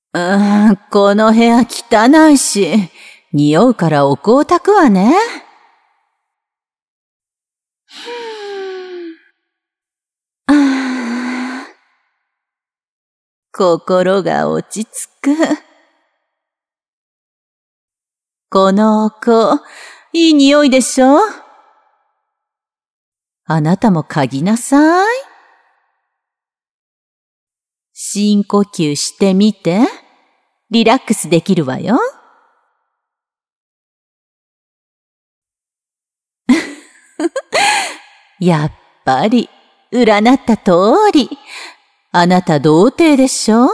この部屋汚いし、匂うからお香を焚くわね。心が落ち着く。このお香、いい匂いでしょ？あなたも嗅ぎなさい。深呼吸してみて。リラックスできるわよ。やっぱり、占った通り。あなた童貞でしょ？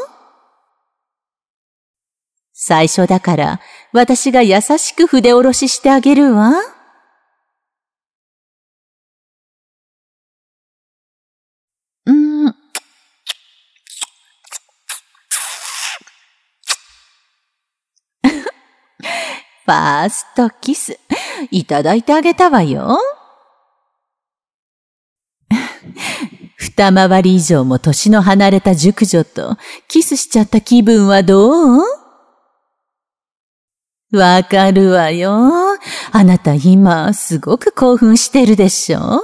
最初だから、私が優しく筆下ろししてあげるわ。ファーストキス、いただいてあげたわよ。二回り以上も年の離れた熟女とキスしちゃった気分はどう？わかるわよ。あなた今すごく興奮してるでしょ？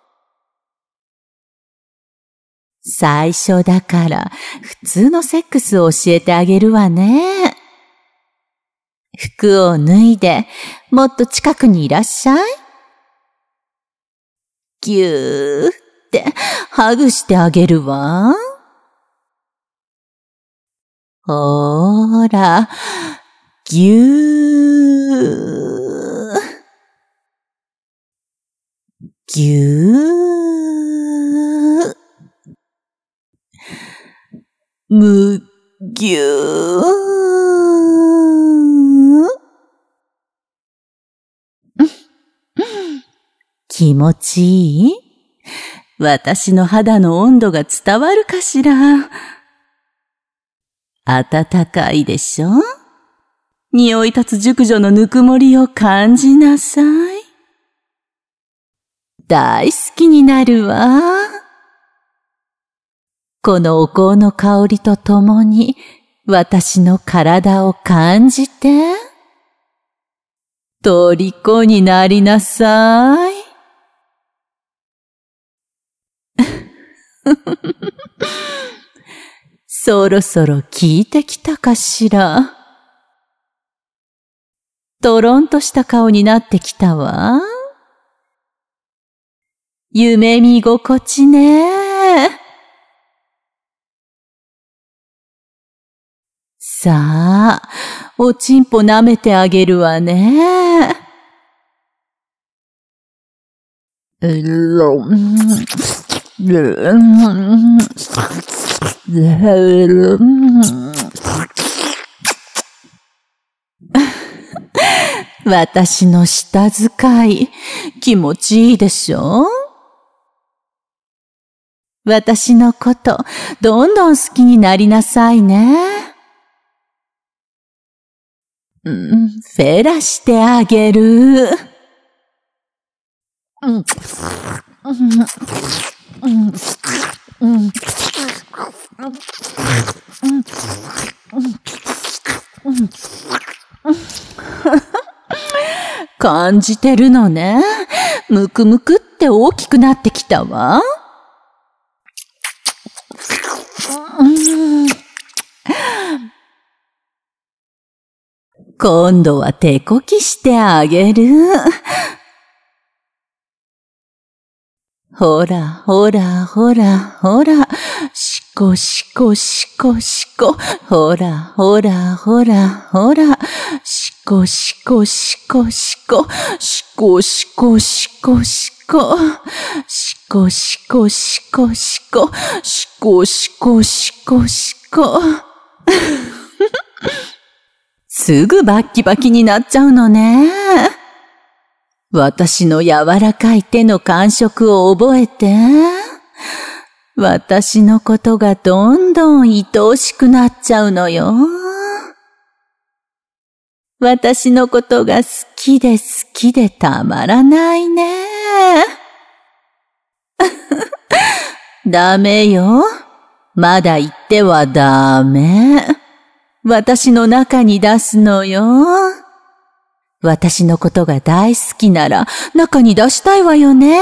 最初だから普通のセックスを教えてあげるわね。服を脱いでもっと近くにいらっしゃい。ぎゅーってハグしてあげるわ。ほーら、ぎゅー。ぎゅー。むぎゅー。気持ちいい？私の肌の温度が伝わるかしら？暖かいでしょ？匂い立つ熟女のぬくもりを感じなさい。大好きになるわ。このお香の香りとともに私の体を感じて。虜になりなさい。そろそろ効いてきたかしら。とろんとした顔になってきたわ。夢見心地ね。さあ、おちんぽ舐めてあげるわね。私の舌遣い、気持ちいいでしょ？私のこと、どんどん好きになりなさいね。フェラしてあげる。感じてるのね。むくむくって大きくなってきたわ。今度は手こきしてあげる。ほら、ほら、ほら、ほら、しこしこしこしこ、ほら、ほら、ほら、ほら、しこしこしこしこ、しこしこしこしこ、しこしこしこしこ、しこしこしこしこ。すぐバッキバキになっちゃうのね。私の柔らかい手の感触を覚えて。私のことがどんどん愛おしくなっちゃうのよ。私のことが好きで好きでたまらないね。ダメよ。まだ言ってはダメ。 私の中に出すのよ。私のことが大好きなら中に出したいわよね。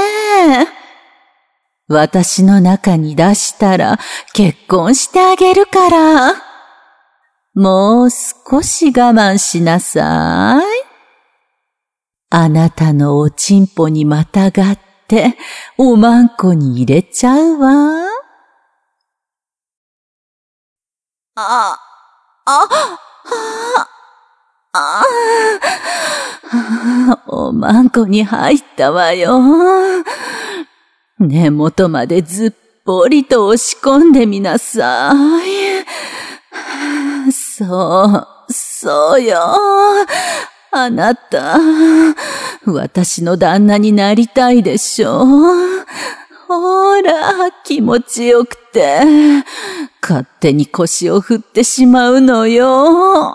私の中に出したら結婚してあげるから。もう少し我慢しなさい。あなたのおちんぽにまたがっておまんこに入れちゃうわ。おまんこに入ったわよ。根元までずっぽりと押し込んでみなさい。そうよ。あなた、私の旦那になりたいでしょ。ほら、気持ちよくて、勝手に腰を振ってしまうのよ。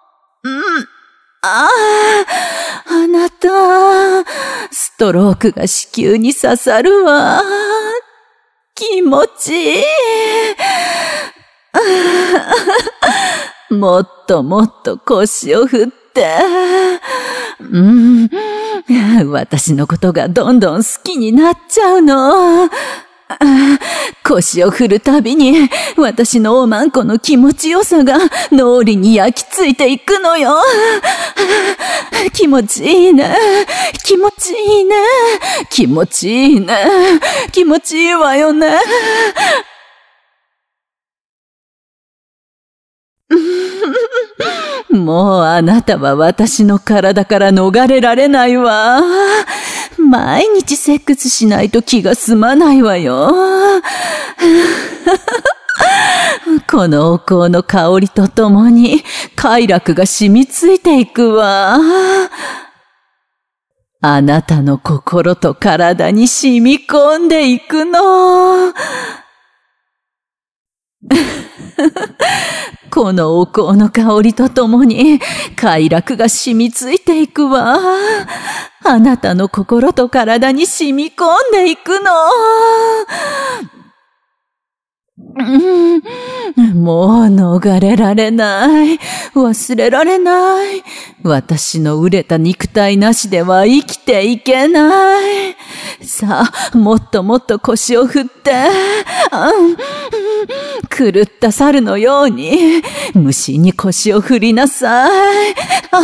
あなた、ストロークが子宮に刺さるわ。気持ちいい。もっともっと腰を振って。私のことがどんどん好きになっちゃうの。腰を振るたびに私のおまんこの気持ちよさが脳裏に焼き付いていくのよ。気持ちいいね。気持ちいいね。気持ちいいね。気持ちいいわよね。もうあなたは私の体から逃れられないわ。毎日セックスしないと気が済まないわよ。このお香の香りとともに快楽が染みついていくわ。あなたの心と体に染み込んでいくの。このお香の香りとともに快楽が染みついていくわ。あなたの心と体に染み込んでいくの。もう逃れられない。忘れられない。私の熟れた肉体なしでは生きていけない。さあ、もっともっと腰を振って。狂った猿のように、無心に腰を振りなさい。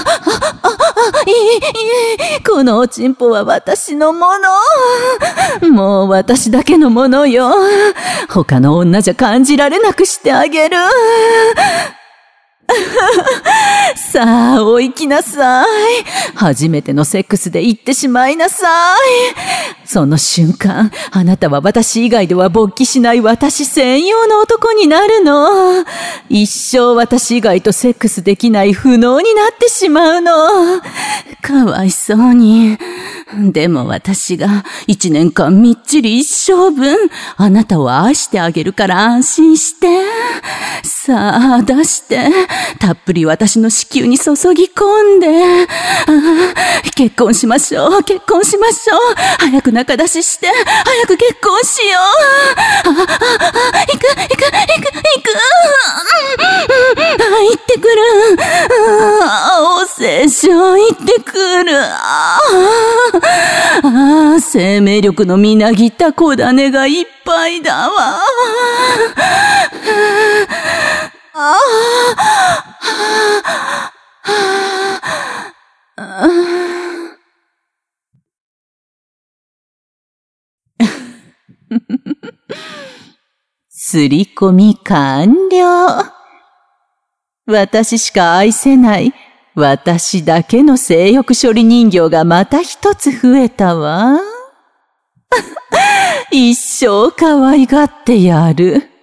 このおちんぽは私のもの。もう私だけのものよ。他の女じゃ感じられなくしてあげる。さあ、お行きなさい。初めてのセックスで行ってしまいなさい。その瞬間、あなたは私以外では勃起しない私専用の男になるの。一生私以外とセックスできない不能になってしまうの。かわいそうに。でも私が1年間みっちり一生分、あなたを愛してあげるから安心して。さあ、出して、たっぷり私の子宮に注ぎ込んで。結婚しましょう、結婚しましょう。早く仲出しして、早く結婚しよう。行ってくる。お聖書行ってくる。生命力のみなぎった小種がいっぱいだわ。すり込み完了。私しか愛せない、私だけの性欲処理人形がまた一つ増えたわ。一生可愛がってやる。